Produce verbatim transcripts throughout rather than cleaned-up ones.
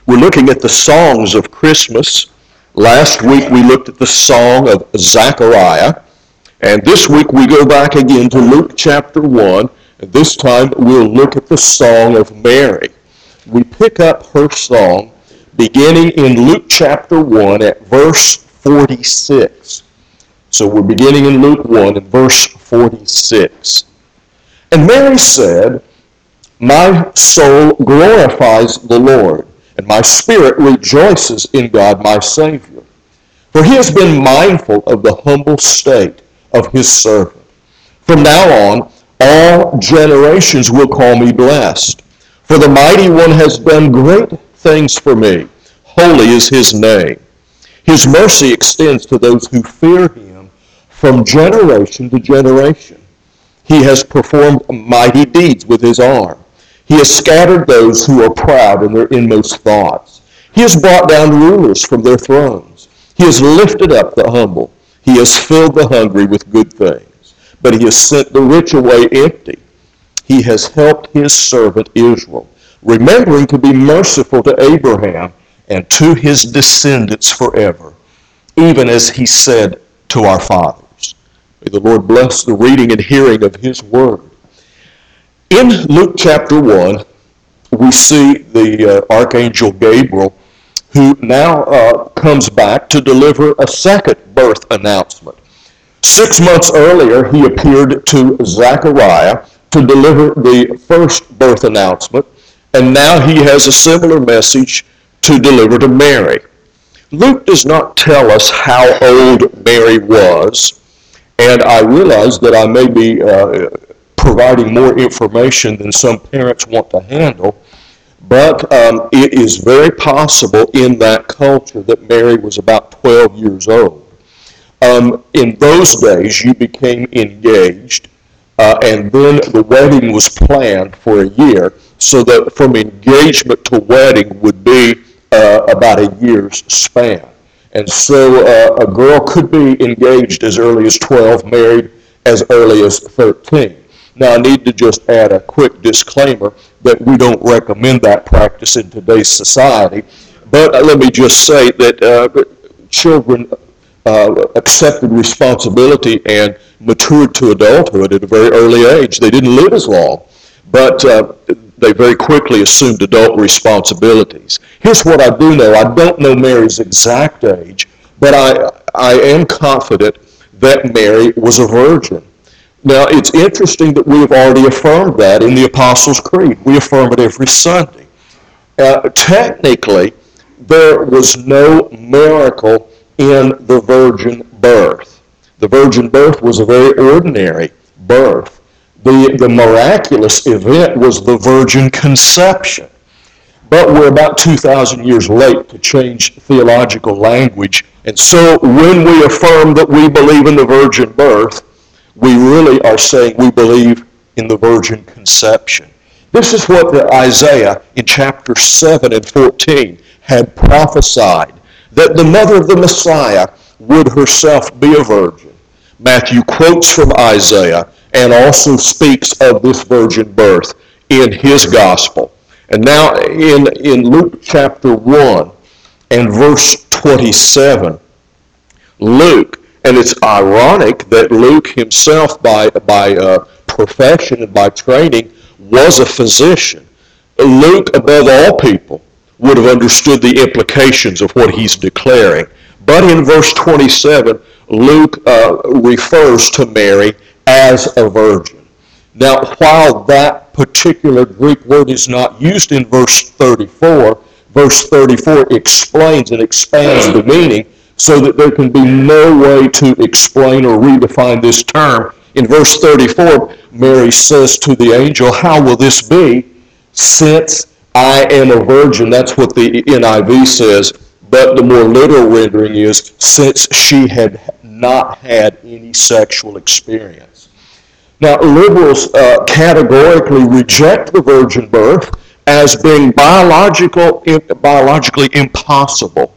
We're looking at the songs of Christmas. Last week we looked at the song of Zechariah, and this week we go back again to Luke chapter one, and this time we'll look at the song of Mary. We pick up her song beginning in Luke chapter one at verse forty-six. So we're beginning in Luke one and verse forty-six. And Mary said, "My soul glorifies the Lord, and my spirit rejoices in God my Savior. For he has been mindful of the humble state of his servant. From now on, all generations will call me blessed. For the Mighty One has done great things for me. Holy is his name. His mercy extends to those who fear him from generation to generation. He has performed mighty deeds with his arm. He has scattered those who are proud in their inmost thoughts. He has brought down rulers from their thrones. He has lifted up the humble. He has filled the hungry with good things. But he has sent the rich away empty. He has helped his servant Israel, remembering to be merciful to Abraham and to his descendants forever, even as he said to our fathers." May the Lord bless the reading and hearing of his word. In Luke chapter one, we see the uh, Archangel Gabriel, who now uh, comes back to deliver a second birth announcement. Six months earlier, he appeared to Zechariah to deliver the first birth announcement, and now he has a similar message to deliver to Mary. Luke does not tell us how old Mary was, and I realize that I may be uh, providing more information than some parents want to handle, but um, it is very possible in that culture that Mary was about twelve years old. Um, in those days, you became engaged, uh, and then the wedding was planned for a year, so that from engagement to wedding would be uh, about a year's span. And so uh, a girl could be engaged as early as twelve, married as early as thirteen. Now, I need to just add a quick disclaimer that we don't recommend that practice in today's society. But uh, let me just say that uh, children uh, accepted responsibility and matured to adulthood at a very early age. They didn't live as long, but uh, they very quickly assumed adult responsibilities. Here's what I do know. I don't know Mary's exact age, but I, I am confident that Mary was a virgin. Now, it's interesting that we have already affirmed that in the Apostles' Creed. We affirm it every Sunday. Uh, technically, there was no miracle in the virgin birth. The virgin birth was a very ordinary birth. The, the miraculous event was the virgin conception. But we're about two thousand years late to change theological language. And so when we affirm that we believe in the virgin birth, we really are saying we believe in the virgin conception. This is what the Isaiah in chapter seven and fourteen had prophesied, that the mother of the Messiah would herself be a virgin. Matthew quotes from Isaiah and also speaks of this virgin birth in his gospel. And now in, in Luke chapter one and verse twenty-seven, Luke, and it's ironic that Luke himself, by, by uh, profession and by training, was a physician. Luke, above all people, would have understood the implications of what he's declaring. But in verse twenty-seven, Luke uh, refers to Mary as a virgin. Now, while that particular Greek word is not used in verse thirty-four, verse thirty-four explains and expands the meaning so that there can be no way to explain or redefine this term. In verse thirty-four, Mary says to the angel, "How will this be, since I am a virgin?" That's what the N I V says, but the more literal rendering is, "since she had not had any sexual experience." Now, liberals uh, categorically reject the virgin birth as being biological, biologically impossible.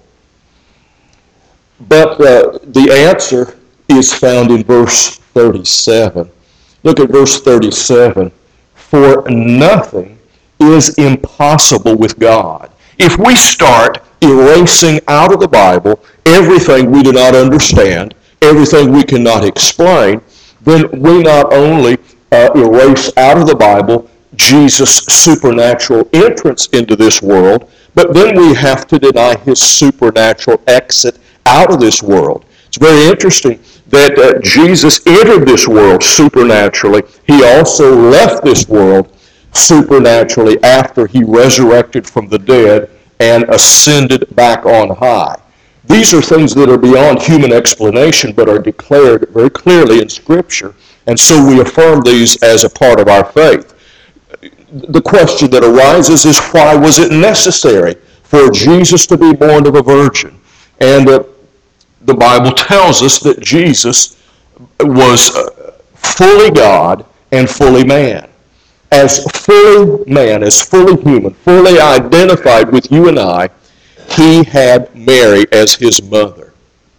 But uh, the answer is found in verse thirty-seven. Look at verse thirty-seven. "For nothing is impossible with God." If we start erasing out of the Bible everything we do not understand, everything we cannot explain, then we not only uh, erase out of the Bible Jesus' supernatural entrance into this world, but then we have to deny his supernatural exit out of this world. It's very interesting that uh, Jesus entered this world supernaturally. He also left this world supernaturally after he resurrected from the dead and ascended back on high. These are things that are beyond human explanation but are declared very clearly in Scripture, and so we affirm these as a part of our faith. The question that arises is, why was it necessary for Jesus to be born of a virgin? And uh, the Bible tells us that Jesus was uh, fully God and fully man. As fully man, as fully human, fully identified with you and I, he had Mary as his mother.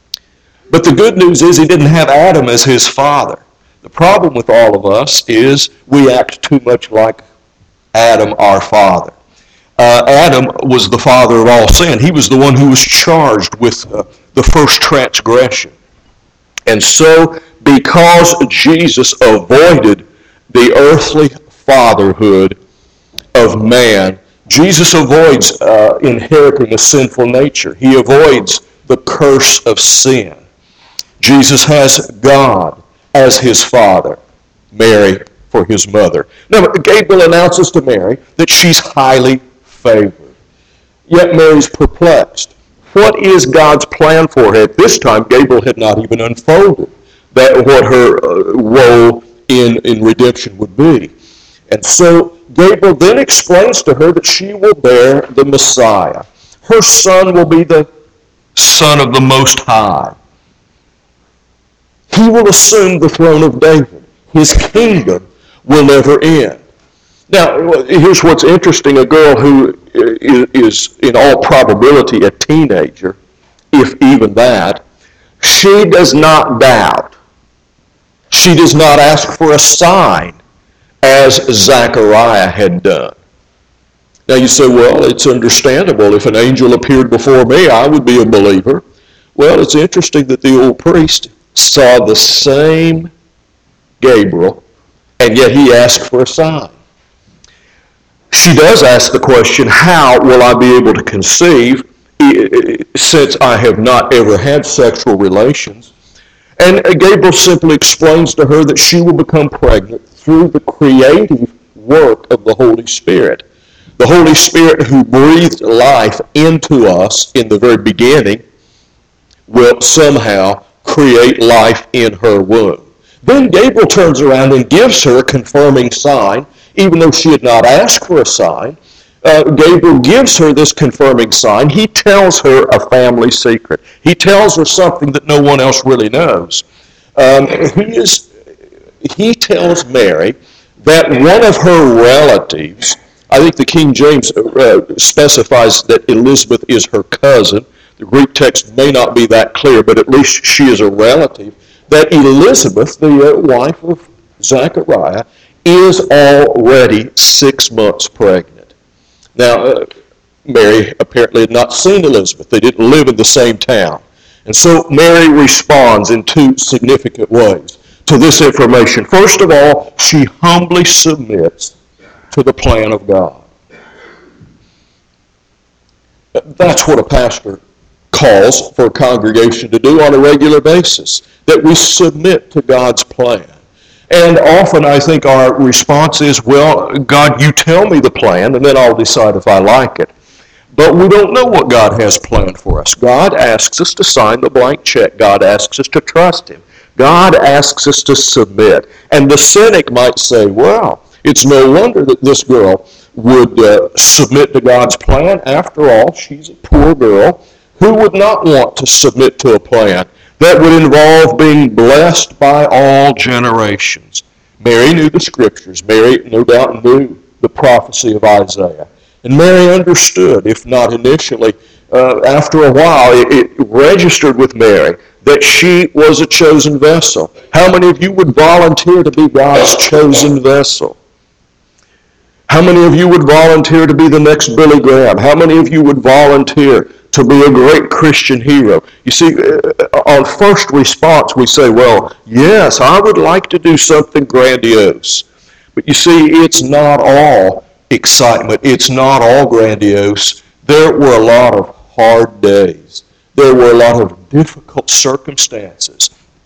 But the good news is he didn't have Adam as his father. The problem with all of us is we act too much like Adam, our father. Uh, Adam was the father of all sin. He was the one who was charged with uh, the first transgression. And so, because Jesus avoided the earthly fatherhood of man, Jesus avoids uh, inheriting a sinful nature. He avoids the curse of sin. Jesus has God as his father, Mary for his mother. Now, Gabriel announces to Mary that she's highly favored. Yet Mary's perplexed. What is God's plan for her? At this time, Gabriel had not even unfolded that what her uh, role in, in redemption would be. And so Gabriel then explains to her that she will bear the Messiah. Her son will be the Son of the Most High. He will assume the throne of David. His kingdom will never end. Now, here's what's interesting. A girl who is, in all probability, a teenager, if even that, she does not doubt. She does not ask for a sign, as Zechariah had done. Now you say, well, it's understandable. If an angel appeared before me, I would be a believer. Well, it's interesting that the old priest saw the same Gabriel, and yet he asked for a sign. She does ask the question, how will I be able to conceive since I have not ever had sexual relations? And Gabriel simply explains to her that she will become pregnant through the creative work of the Holy Spirit. The Holy Spirit who breathed life into us in the very beginning will somehow create life in her womb. Then Gabriel turns around and gives her a confirming sign, even though she had not asked for a sign. Uh, Gabriel gives her this confirming sign. He tells her a family secret. He tells her something that no one else really knows. Um, he, is, he tells Mary that one of her relatives, I think the King James uh, specifies that Elizabeth is her cousin. The Greek text may not be that clear, but at least she is a relative, that Elizabeth, the uh, wife of Zechariah, is already six months pregnant. Now, uh, Mary apparently had not seen Elizabeth. They didn't live in the same town. And so Mary responds in two significant ways to this information. First of all, she humbly submits to the plan of God. That's what a pastor calls for a congregation to do on a regular basis, that we submit to God's plan. And often I think our response is, well, God, you tell me the plan, and then I'll decide if I like it. But we don't know what God has planned for us. God asks us to sign the blank check. God asks us to trust him. God asks us to submit. And the cynic might say, well, it's no wonder that this girl would uh, submit to God's plan. After all, she's a poor girl. Who would not want to submit to a plan that would involve being blessed by all generations? Mary knew the Scriptures. Mary, no doubt, knew the prophecy of Isaiah. And Mary understood, if not initially, uh, after a while, it, it registered with Mary that she was a chosen vessel. How many of you would volunteer to be God's chosen vessel? How many of you would volunteer to be the next Billy Graham? How many of you would volunteer to be a great Christian hero? You see, on first response, we say, well, yes, I would like to do something grandiose. But you see, it's not all excitement. It's not all grandiose. There were a lot of hard days. There were a lot of difficult circumstances.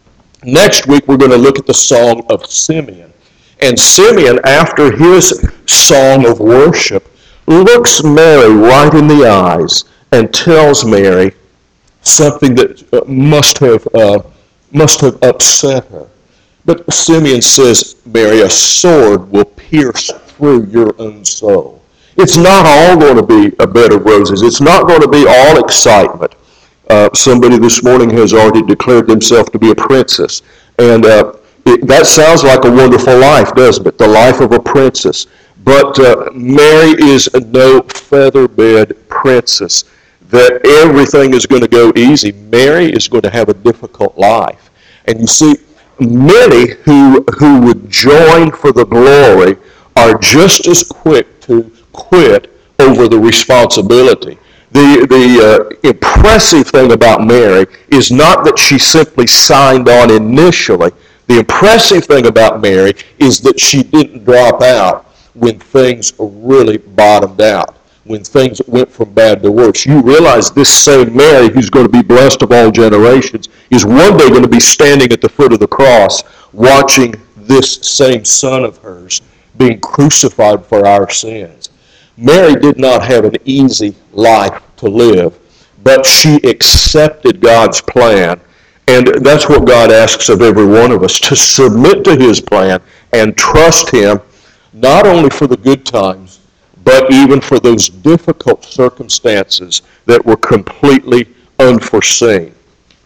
Next week, we're going to look at the Song of Simeon. And Simeon, after his song of worship, looks Mary right in the eyes and tells Mary something that must have uh, must have upset her. But Simeon says, Mary, a sword will pierce through your own soul. It's not all going to be a bed of roses. It's not going to be all excitement. Uh, somebody this morning has already declared themselves to be a princess. And uh, it, that sounds like a wonderful life, doesn't it? The life of a princess. But uh, Mary is no feather-bed princess, that everything is going to go easy. Mary is going to have a difficult life. And you see, many who, who would join for the glory are just as quick to quit over the responsibility. The, the uh, impressive thing about Mary is not that she simply signed on initially. The impressive thing about Mary is that she didn't drop out when things really bottomed out, when things went from bad to worse. You realize this same Mary, who's going to be blessed of all generations, is one day going to be standing at the foot of the cross watching this same son of hers being crucified for our sins. Mary did not have an easy life to live, but she accepted God's plan. And that's what God asks of every one of us, to submit to his plan and trust him, not only for the good times, but even for those difficult circumstances that were completely unforeseen.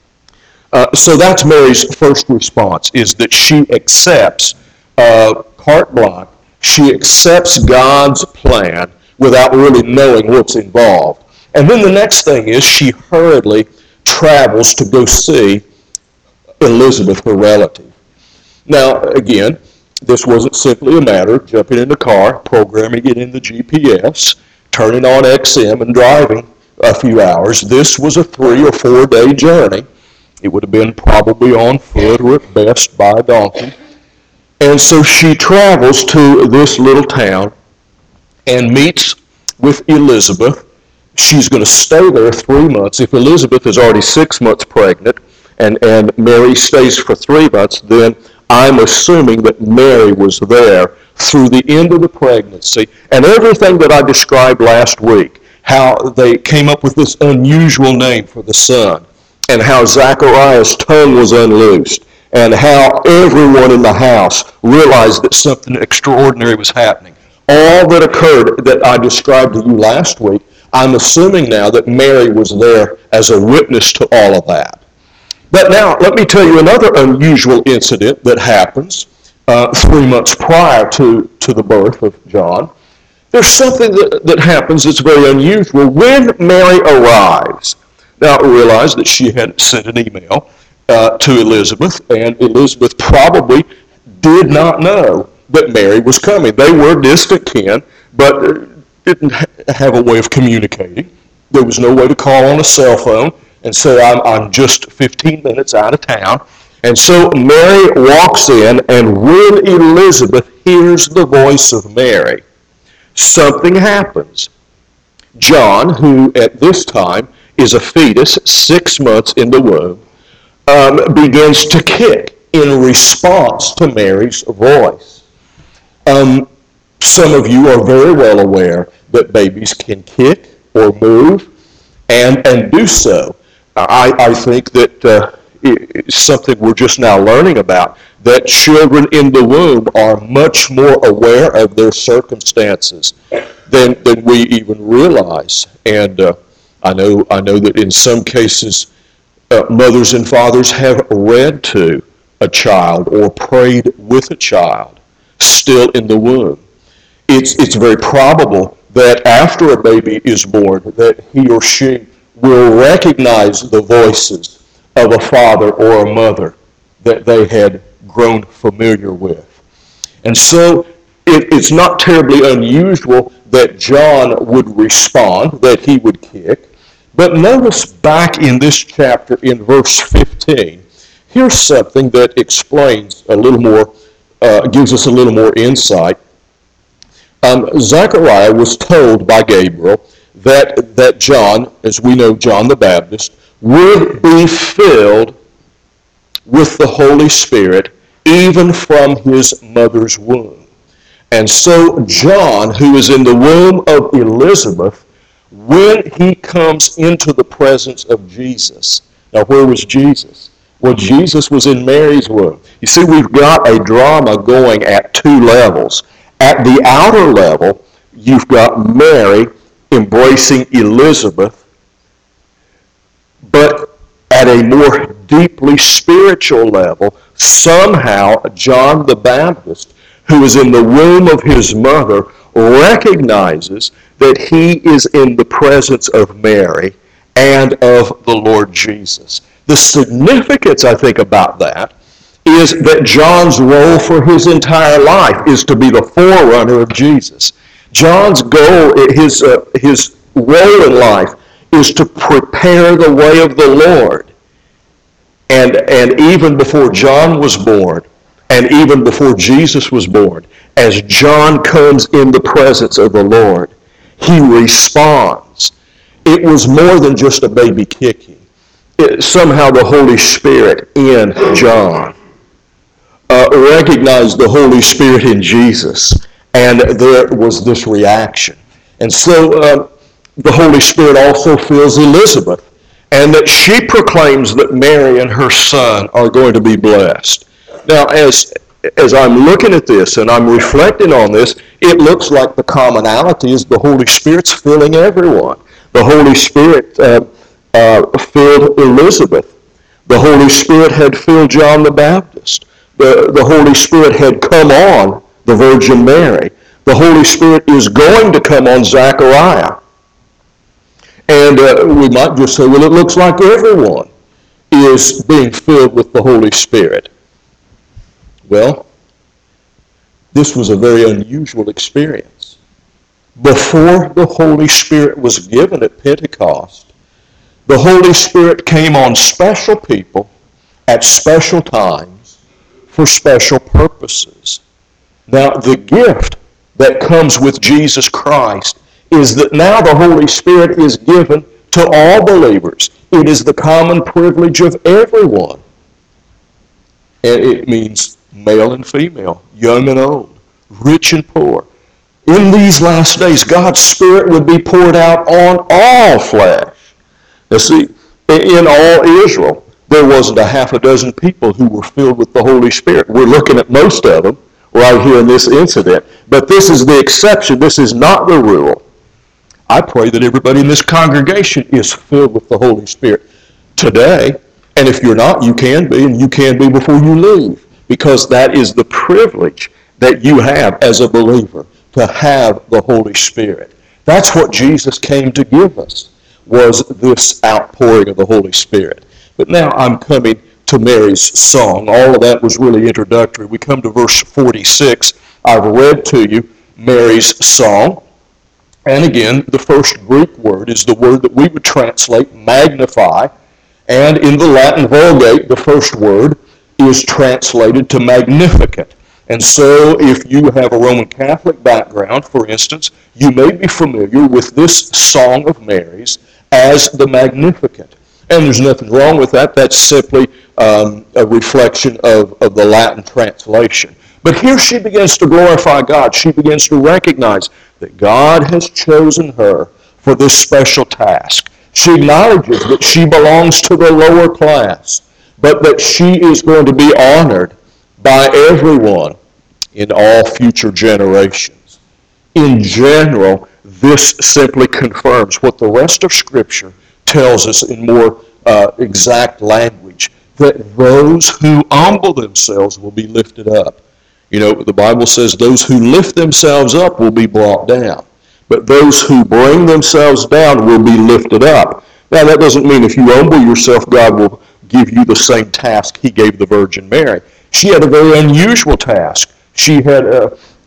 Uh, so that's Mary's first response, is that she accepts uh, carte blanche. She accepts God's plan without really knowing what's involved. And then the next thing is she hurriedly travels to go see Elizabeth, her relative. Now, again, this wasn't simply a matter of jumping in the car, programming it in the G P S, turning on X M, and driving a few hours. This was a three or four day journey. It would have been probably on foot or at best by a donkey. And so she travels to this little town and meets with Elizabeth. She's going to stay there three months. If Elizabeth is already six months pregnant and, and Mary stays for three months, then I'm assuming that Mary was there through the end of the pregnancy. And everything that I described last week, how they came up with this unusual name for the son, and how Zachariah's tongue was unloosed, and how everyone in the house realized that something extraordinary was happening. All that occurred that I described to you last week, I'm assuming now that Mary was there as a witness to all of that. But now, let me tell you another unusual incident that happens uh, three months prior to, to the birth of John. There's something that, that happens that's very unusual. When Mary arrives, now realize that she had sent an email uh, to Elizabeth, and Elizabeth probably did not know that Mary was coming. They were distant kin, but didn't have a way of communicating. There was no way to call on a cell phone and say, I'm, I'm just fifteen minutes out of town. And so Mary walks in, and when Elizabeth hears the voice of Mary, something happens. John, who at this time is a fetus, six months in the womb, um, begins to kick in response to Mary's voice. Um, some of you are very well aware that babies can kick or move and, and do so. I, I think that uh, it's something we're just now learning about, that children in the womb are much more aware of their circumstances than, than we even realize. And uh, I know I know that in some cases, uh, mothers and fathers have read to a child or prayed with a child still in the womb. It's, it's very probable that after a baby is born, that he or she will recognize the voices of a father or a mother that they had grown familiar with. And so it, it's not terribly unusual that John would respond, that he would kick. But notice back in this chapter in verse fifteen, here's something that explains a little more, uh, gives us a little more insight. Um, Zechariah was told by Gabriel that, that John, as we know John the Baptist, would be filled with the Holy Spirit even from his mother's womb. And so John, who is in the womb of Elizabeth, when he comes into the presence of Jesus. Now, where was Jesus? Well, Jesus was in Mary's womb. You see, we've got a drama going at two levels. At the outer level, you've got Mary embracing Elizabeth, but at a more deeply spiritual level, somehow John the Baptist, who is in the womb of his mother, recognizes that he is in the presence of Mary and of the Lord Jesus. The significance, I think, about that is that John's role for his entire life is to be the forerunner of Jesus. John's goal, his, uh, his role in life is to prepare the way of the Lord. And, and even before John was born, and even before Jesus was born, as John comes in the presence of the Lord, he responds. It was more than just a baby kicking. It, somehow the Holy Spirit in John uh, recognized the Holy Spirit in Jesus, and there was this reaction. And so uh, the Holy Spirit also fills Elizabeth, and that she proclaims that Mary and her son are going to be blessed. Now, as as I'm looking at this and I'm reflecting on this, it looks like the commonality is the Holy Spirit's filling everyone. The Holy Spirit uh, uh, filled Elizabeth. The Holy Spirit had filled John the Baptist. The, the Holy Spirit had come on the Virgin Mary. The Holy Spirit is going to come on Zechariah. And uh, we might just say, well, it looks like everyone is being filled with the Holy Spirit. Well, this was a very unusual experience. Before the Holy Spirit was given at Pentecost, the Holy Spirit came on special people at special times for special purposes. Now, the gift that comes with Jesus Christ is that now the Holy Spirit is given to all believers. It is the common privilege of everyone. And it means male and female, young and old, rich and poor. In these last days, God's Spirit would be poured out on all flesh. Now see, in all Israel, there wasn't a half a dozen people who were filled with the Holy Spirit. We're looking at most of them right here in this incident. But this is the exception. This is not the rule. I pray that everybody in this congregation is filled with the Holy Spirit today. And if you're not, you can be, and you can be before you leave. Because that is the privilege that you have as a believer, to have the Holy Spirit. That's what Jesus came to give us, was this outpouring of the Holy Spirit. But now I'm coming to Mary's song. All of that was really introductory. We come to verse forty-six. I've read to you Mary's song. And again, the first Greek word is the word that we would translate magnify. And in the Latin Vulgate, the first word is translated to magnificent. And so if you have a Roman Catholic background, for instance, you may be familiar with this Song of Mary's as the Magnificat. And there's nothing wrong with that. That's simply um, a reflection of, of the Latin translation. But here she begins to glorify God. She begins to recognize that God has chosen her for this special task. She acknowledges that she belongs to the lower class, but that she is going to be honored by everyone in all future generations. In general, this simply confirms what the rest of Scripture tells us in more uh, exact language, that those who humble themselves will be lifted up. You know, the Bible says those who lift themselves up will be brought down, but those who bring themselves down will be lifted up. Now, that doesn't mean if you humble yourself, God will give you the same task he gave the Virgin Mary. She had a very unusual task. She had a,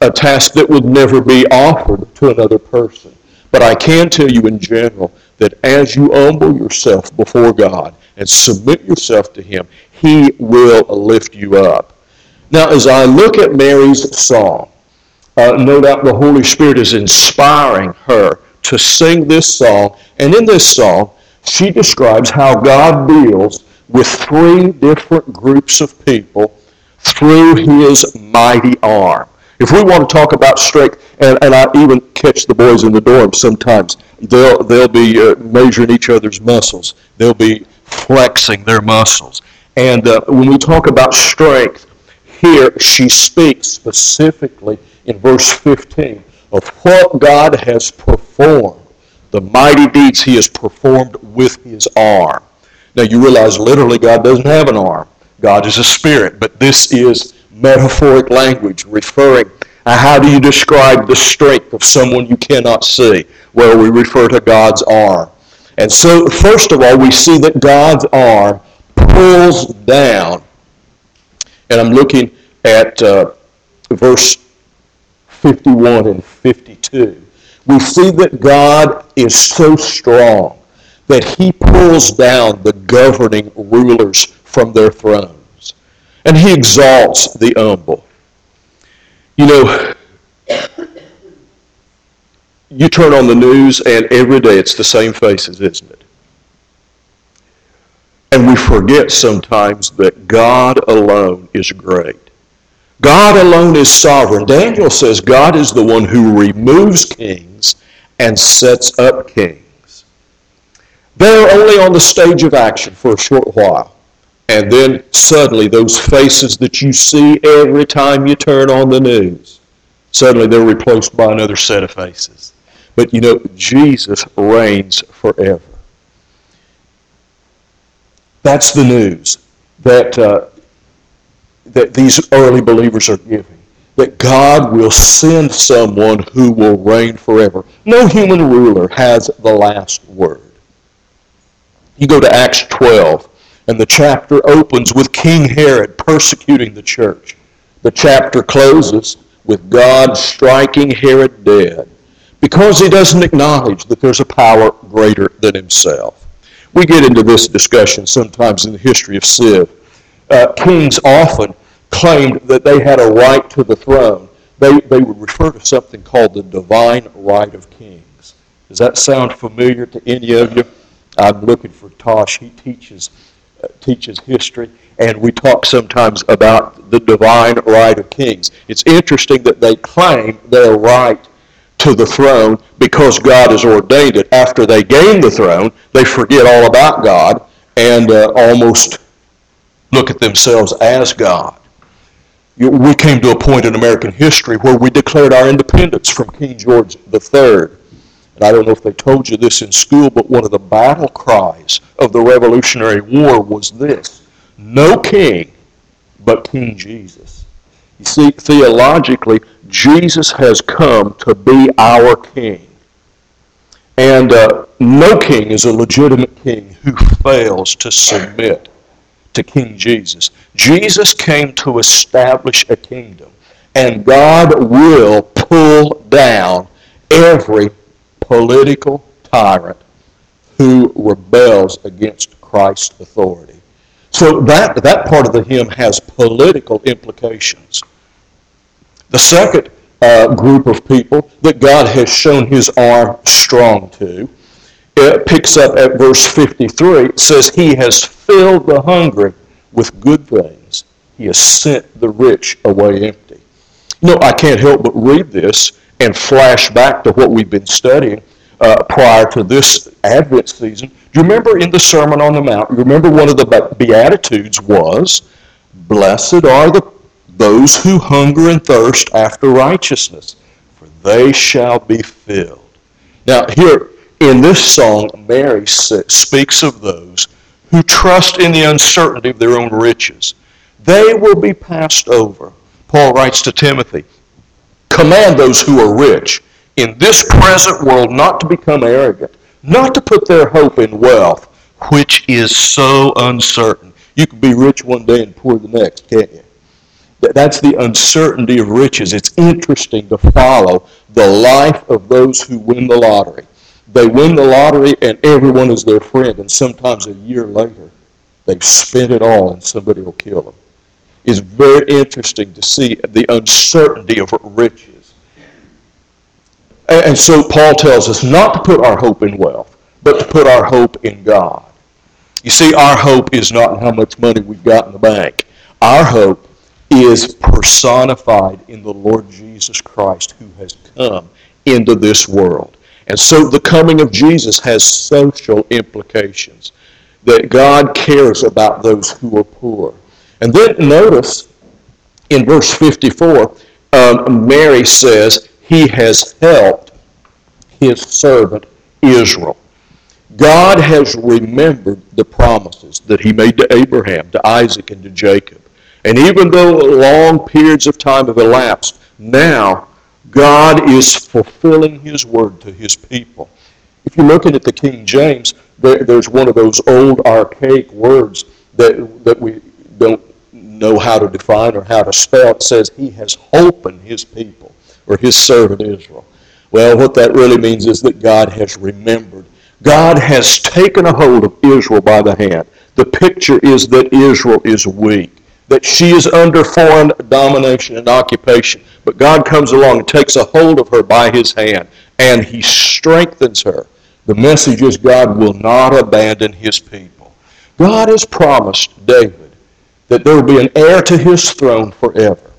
a task that would never be offered to another person. But I can tell you in general that as you humble yourself before God and submit yourself to Him, He will lift you up. Now, as I look at Mary's song, uh, no doubt the Holy Spirit is inspiring her to sing this song. And in this song, she describes how God deals with three different groups of people through His mighty arm. If we want to talk about strength, and, and I even catch the boys in the dorm sometimes, they'll, they'll be uh, measuring each other's muscles. They'll be flexing their muscles. And uh, when we talk about strength, here she speaks specifically in verse fifteen of what God has performed, the mighty deeds He has performed with His arm. Now you realize literally God doesn't have an arm. God is a spirit, but this is metaphoric language referring, uh, how do you describe the strength of someone you cannot see? Well, we refer to God's arm. And so, first of all, we see that God's arm pulls down. And I'm looking at uh, verse fifty-one and fifty-two. We see that God is so strong that He pulls down the governing rulers from their thrones. And He exalts the humble. You know, you turn on the news and every day it's the same faces, isn't it? And we forget sometimes that God alone is great. God alone is sovereign. Daniel says God is the one who removes kings and sets up kings. They're only on the stage of action for a short while. And then suddenly those faces that you see every time you turn on the news, suddenly they're replaced by another set of faces. But you know, Jesus reigns forever. That's the news that uh, that these early believers are giving. That God will send someone who will reign forever. No human ruler has the last word. You go to Acts twelve, and the chapter opens with King Herod persecuting the church. The chapter closes with God striking Herod dead because he doesn't acknowledge that there's a power greater than himself. We get into this discussion sometimes in the history of Civ. Uh, kings often claimed that they had a right to the throne. They, they would refer to something called the divine right of kings. Does that sound familiar to any of you? I'm looking for Tosh. He teaches uh, teaches history, and we talk sometimes about the divine right of kings. It's interesting that they claim their right to the throne because God has ordained it. After they gain the throne, they forget all about God and uh, almost look at themselves as God. We came to a point in American history where we declared our independence from King George the Third. And I don't know if they told you this in school, but one of the battle cries of the Revolutionary War was this: no king but King Jesus. You see, theologically, Jesus has come to be our king. And uh, no king is a legitimate king who fails to submit to King Jesus. Jesus came to establish a kingdom, and God will pull down every political tyrant who rebels against Christ's authority. So that, that part of the hymn has political implications. The second uh, group of people that God has shown His arm strong to, it picks up at verse fifty-three. It says, He has filled the hungry with good things. He has sent the rich away empty. You know, I can't help but read this and flash back to what we've been studying uh, prior to this Advent season. Do you remember in the Sermon on the Mount, you remember one of the Beatitudes was, blessed are the those who hunger and thirst after righteousness, for they shall be filled. Now here in this song, Mary speaks of those who trust in the uncertainty of their own riches. They will be passed over. Paul writes to Timothy, command those who are rich in this present world not to become arrogant, not to put their hope in wealth, which is so uncertain. You can be rich one day and poor the next, can't you? That's the uncertainty of riches. It's interesting to follow the life of those who win the lottery. They win the lottery and everyone is their friend, and sometimes a year later they've spent it all and somebody will kill them. It's very interesting to see the uncertainty of riches. And so Paul tells us not to put our hope in wealth, but to put our hope in God. You see, our hope is not in how much money we've got in the bank. Our hope is personified in the Lord Jesus Christ, who has come into this world. And so the coming of Jesus has social implications, that God cares about those who are poor. And then notice in verse fifty-four, um, Mary says, he has helped his servant Israel. God has remembered the promises that he made to Abraham, to Isaac, and to Jacob. And even though long periods of time have elapsed, now God is fulfilling his word to his people. If you're looking at the King James, there, there's one of those old archaic words that, that we don't know how to define or how to spell. It says, he has holpen his people, or his servant Israel. Well, what that really means is that God has remembered. God has taken a hold of Israel by the hand. The picture is that Israel is weak, that she is under foreign domination and occupation. But God comes along and takes a hold of her by his hand, and he strengthens her. The message is God will not abandon his people. God has promised David that there will be an heir to his throne forever.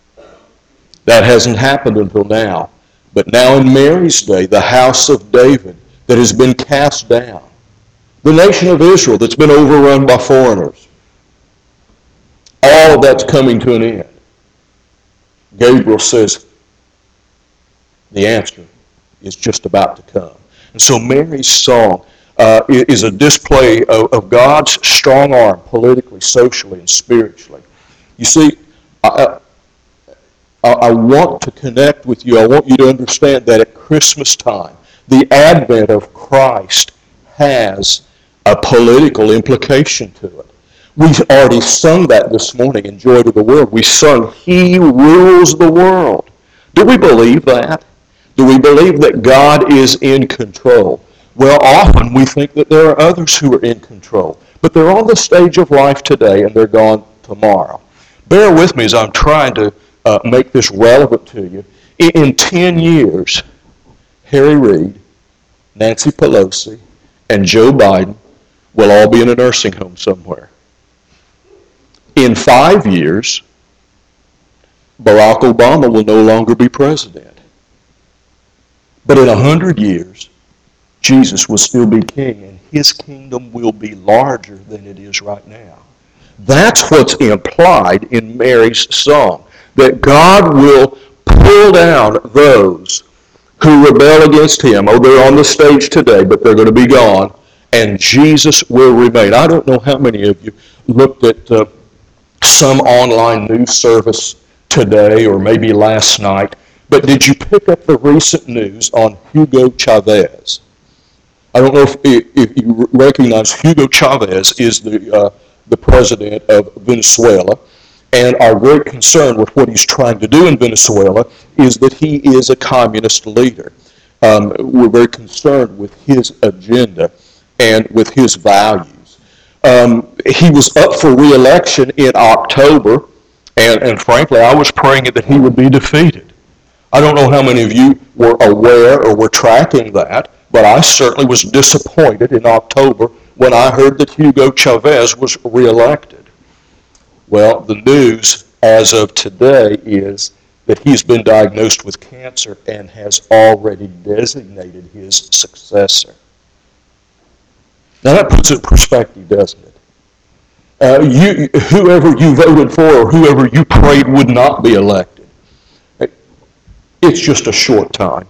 That hasn't happened until now. But now in Mary's day, the house of David that has been cast down, the nation of Israel that's been overrun by foreigners, all of that's coming to an end. Gabriel says the answer is just about to come. And so Mary's song uh, is a display of, of God's strong arm, politically, socially, and spiritually. You see, I, I, I want to connect with you. I want you to understand that at Christmas time, the advent of Christ has a political implication to it. We've already sung that this morning in Joy to the World. We sung, He rules the world. Do we believe that? Do we believe that God is in control? Well, often we think that there are others who are in control, but they're on the stage of life today and they're gone tomorrow. Bear with me as I'm trying to uh, make this relevant to you. In, in ten years, Harry Reid, Nancy Pelosi, and Joe Biden will all be in a nursing home somewhere. In five years, Barack Obama will no longer be president. But in a hundred years, Jesus will still be king, and his kingdom will be larger than it is right now. That's what's implied in Mary's song, that God will pull down those who rebel against him. Oh, they're on the stage today, but they're going to be gone, and Jesus will remain. I don't know how many of you looked at uh, some online news service today or maybe last night, but did you pick up the recent news on Hugo Chavez? I don't know if, if you recognize Hugo Chavez is the, uh, the president of Venezuela, and our great concern with what he's trying to do in Venezuela is that he is a communist leader. Um, we're very concerned with his agenda and with his values. Um, he was up for re-election in October, and, and frankly, I was praying that he would be defeated. I don't know how many of you were aware or were tracking that, but I certainly was disappointed in October when I heard that Hugo Chavez was re-elected. Well, the news as of today is that he's been diagnosed with cancer and has already designated his successor. Now that puts it in perspective, doesn't it? Uh, you, whoever you voted for or whoever you prayed would not be elected. It's just a short time.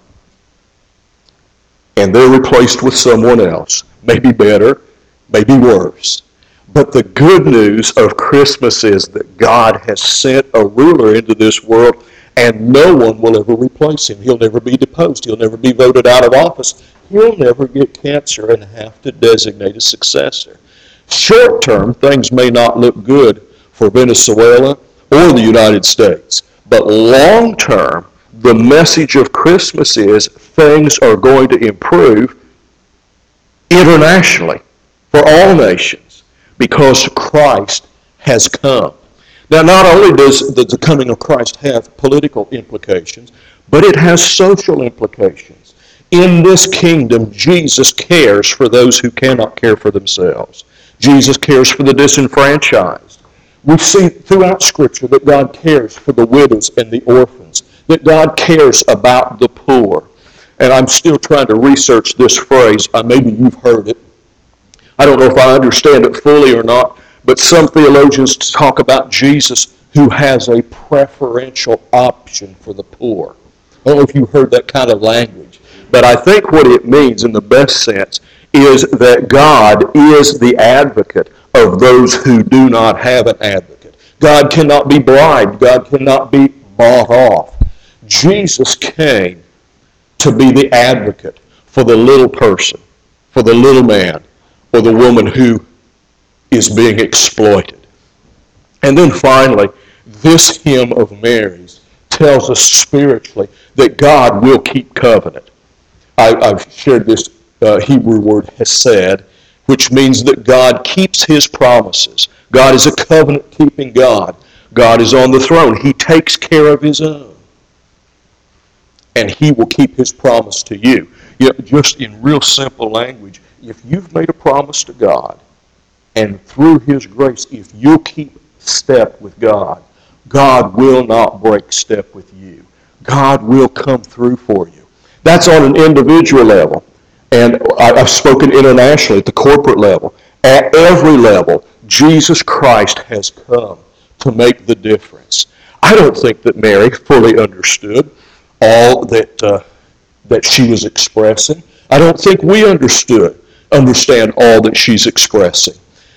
And they're replaced with someone else. Maybe better, maybe worse. But the good news of Christmas is that God has sent a ruler into this world, and no one will ever replace him. He'll never be deposed. He'll never be voted out of office. He'll never get cancer and have to designate a successor. Short term, things may not look good for Venezuela or the United States. But long term, the message of Christmas is things are going to improve internationally for all nations because Christ has come. Now, not only does the coming of Christ have political implications, but it has social implications. In this kingdom, Jesus cares for those who cannot care for themselves. Jesus cares for the disenfranchised. We see throughout Scripture that God cares for the widows and the orphans, that God cares about the poor. And I'm still trying to research this phrase. Uh, maybe you've heard it. I don't know if I understand it fully or not, but some theologians talk about Jesus who has a preferential option for the poor. I don't know if you've heard that kind of language, but I think what it means in the best sense is that God is the advocate of those who do not have an advocate. God cannot be bribed. God cannot be bought off. Jesus came to be the advocate for the little person, for the little man, or the woman who is being exploited. And then finally, this hymn of Mary's tells us spiritually that God will keep covenant. I, I've shared this uh, Hebrew word hesed, which means that God keeps his promises. God is a covenant-keeping God. God is on the throne. He takes care of his own. And he will keep his promise to you. You know, just in real simple language, if you've made a promise to God, and through his grace, if you'll keep step with God, God will not break step with you. God will come through for you. That's on an individual level. And I've spoken internationally at the corporate level. At every level, Jesus Christ has come to make the difference. I don't think that Mary fully understood all that uh, that she was expressing. I don't think we understood, understand all that she's expressing.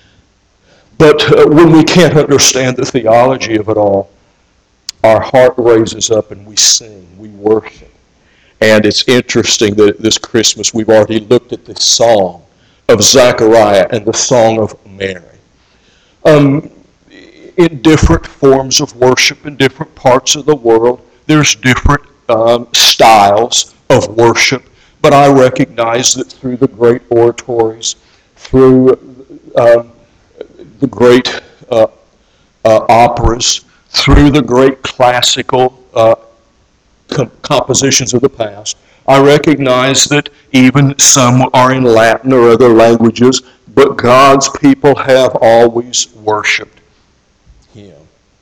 But uh, when we can't understand the theology of it all, our heart raises up and we sing, we worship. And it's interesting that this Christmas we've already looked at the song of Zechariah and the song of Mary. Um, in different forms of worship in different parts of the world, there's different um, styles of worship. But I recognize that through the great oratories, through um, the great uh, uh, operas, through the great classical uh, com- compositions of the past, I recognize that even some are in Latin or other languages, but God's people have always worshiped him.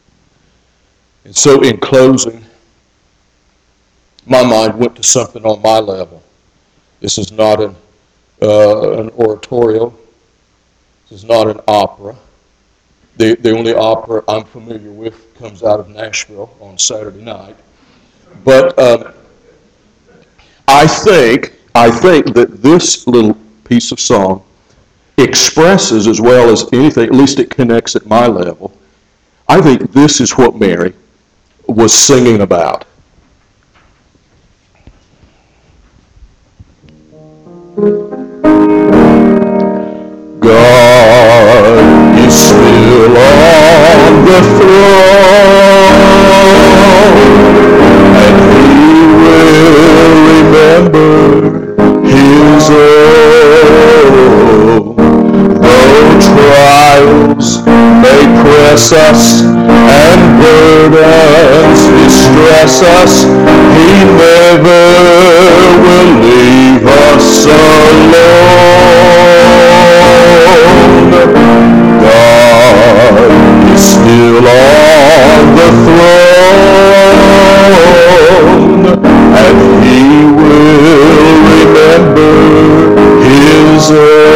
And so in closing, my mind went to something on my level. This is not an, uh, an oratorio. This is not an opera. The, the only opera I'm familiar with comes out of Nashville on Saturday night. But um, I think, I think that this little piece of song expresses as well as anything, at least it connects at my level. I think this is what Mary was singing about. God is still on the throne, and he will remember his own. Though trials may press us and burdens distress us, he never will leave us alone. God is still on the throne, and he will remember his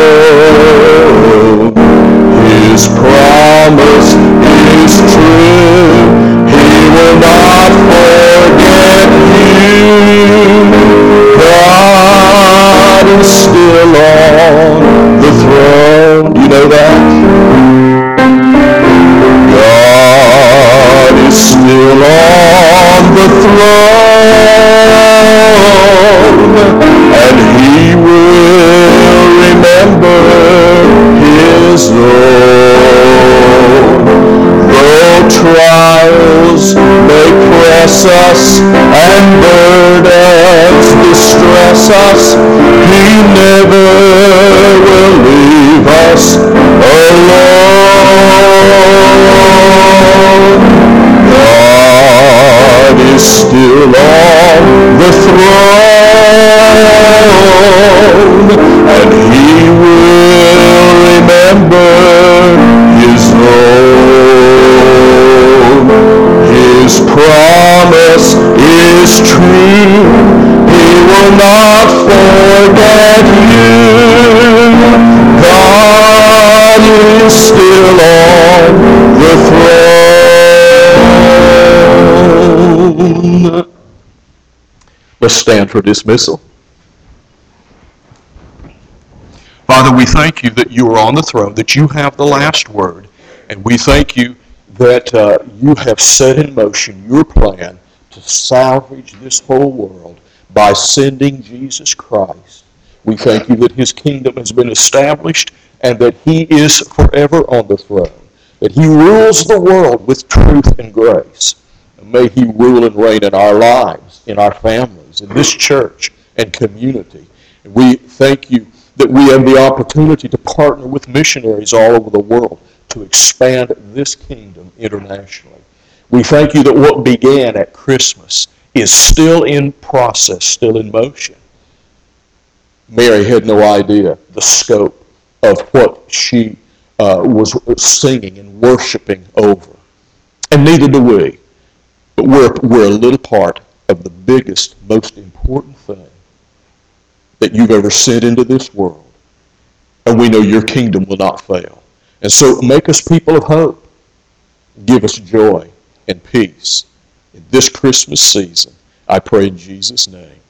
own. His promise is true. He will not forget you. God is still on the throne. You know that? God is still on the throne, and he will remember his own. Though trials us and burdens distress us, He never will leave us alone. God is still on the throne, and He will remember His own. His promise is true. He will not forget you. God is still on the throne. Let's stand for dismissal. Father, we thank you that you are on the throne, that you have the last word, and we thank you that uh, you have set in motion your plan to salvage this whole world by sending Jesus Christ. We thank you that his kingdom has been established and that he is forever on the throne, that he rules the world with truth and grace. And may he rule and reign in our lives, in our families, in this church and community. And we thank you that we have the opportunity to partner with missionaries all over the world to expand this kingdom internationally. We thank you that what began at Christmas is still in process, still in motion. Mary had no idea the scope of what she uh, was singing and worshiping over. And neither do we. But we're, we're a little part of the biggest, most important thing that you've ever sent into this world. And we know your kingdom will not fail. And so make us people of hope. Give us joy and peace in this Christmas season. I pray in Jesus' name.